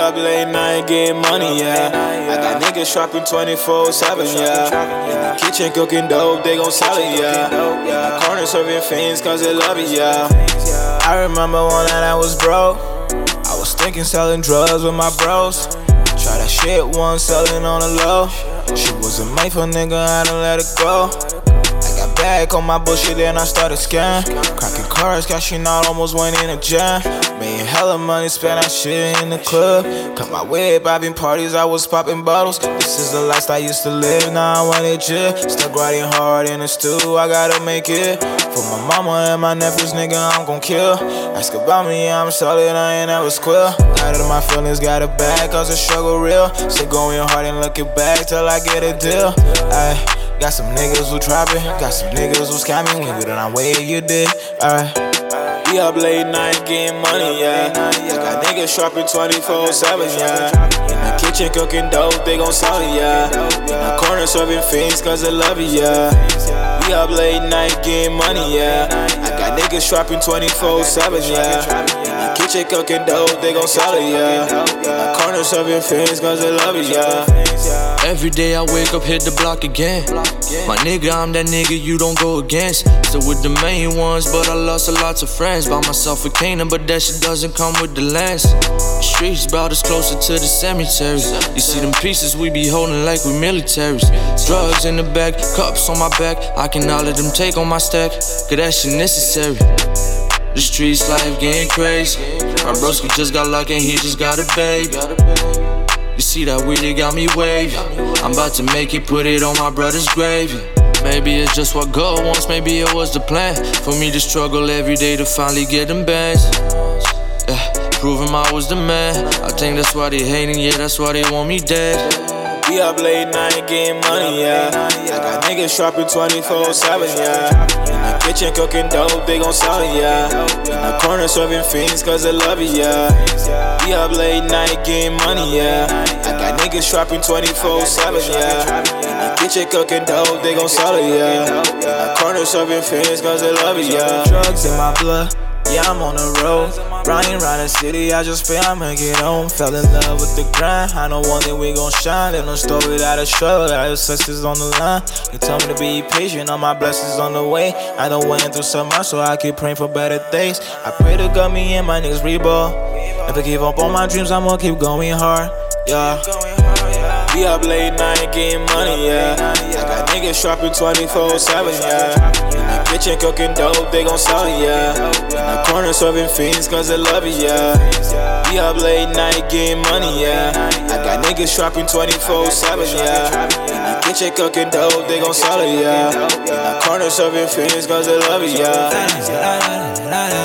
up late night getting money, yeah. I got niggas shopping 24/7, yeah. In the kitchen cooking dope, they gon' sell it, yeah. In the corner serving fiends cause they love it, yeah. I remember one night I was broke. I was thinking selling drugs with my bros. Try that shit once, selling on the low. Shit wasn't made for nigga, I done let it go. I got back on my bullshit, then I started scamming. Cracking cars, cashing out, almost went in a jam. Made hella money, spent that shit in the club. Cut my whip, having parties, I was popping bottles. This is the lifestyle I used to live, now I want it chill. Still grinding hard in the stew, I gotta make it. For my mama and my nephews, nigga, I'm gon' kill. Ask about me, I'm solid, I ain't ever squeal. Out of my feelings, got it back, cause the struggle real. Still going hard and looking back till I get a deal. Ay, got some niggas who trapping, got some niggas who scamming. We good on way you did, alright. We up late night getting money, yeah. I got niggas shopping 24/7, yeah. In the kitchen cooking dope, they gon' sell it, yeah. In the corner serving fiends cause they love it, yeah. We up late night getting money, yeah. I got niggas shopping 24/7, yeah. In the kitchen cooking dope, they gon' sell it, yeah. In the corner serving fiends cause they love it, yeah. Every day I wake up, hit the block again. My nigga, I'm that nigga you don't go against. Still with the main ones, but I lost a lot of friends. By myself a Canaan, but that shit doesn't come with the lens. The streets brought us closer to the cemetery. You see them pieces we be holding like we militaries. Drugs in the bag, cups on my back. I can all of them take on my stack, cause that shit necessary. The streets life getting crazy. My broski just got lucky and he just got a baby. You see that weed, it got me wavy. I'm about to make it, put it on my brother's grave. Maybe it's just what God wants, maybe it was the plan. For me to struggle every day to finally get them bands. Yeah, proving I was the man. I think that's why they hating, yeah, that's why they want me dead. We up late night getting money, yeah. I got niggas shopping 24/7, yeah. In the kitchen cooking dope, they gon' sell it, yeah. In the corner serving fiends cause they love it, yeah. We up late night getting money, yeah. I got niggas shopping 24/7, yeah. In the kitchen cooking dope, they gon' sell it, yeah. In the corner serving fiends cause they love it, yeah. Drugs in my blood. Yeah, I'm on the road, riding around the city, I just pray I'ma get home. Fell in love with the grind, I know one day we gon' shine. There's no story without a struggle, our success is on the line. You told me to be patient, all my blessings on the way. I done went through so much, so I keep praying for better days. I pray to God me and my niggas reball. If I give up on my dreams, I'ma keep going hard, yeah. We up late night getting money, yeah. I got niggas shopping 24/7, yeah. In the kitchen cooking dope, they gon' sell it, yeah. In the corner serving fiends cause they love it, yeah. We up late night getting money, yeah. I got niggas shopping 24/7, yeah. In the kitchen cooking dope, they gon' sell it, yeah. In the corner serving fiends cause they love it, yeah.